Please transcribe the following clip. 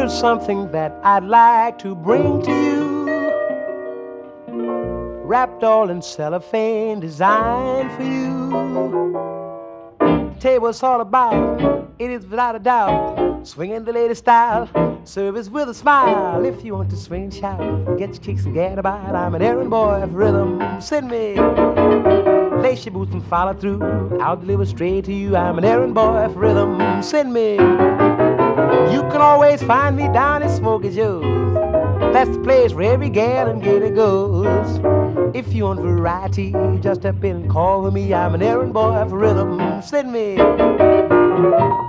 Here's something that I'd like to bring to you, wrapped all in cellophane, designed for you. Tell you what it's all about. It is without a doubt swinging the latest style, service with a smile. If you want to swing and shout, get your kicks and get about. I'm an errand boy for rhythm. Send me lace your boots and follow through. I'll deliver straight to you. I'm an errand boy for rhythm. Send me. You can always find me down at Smokey Joe's. That's the place where every gal and gator goes. If you want variety, just step in and call for me. I'm an errand boy for rhythm. Send me.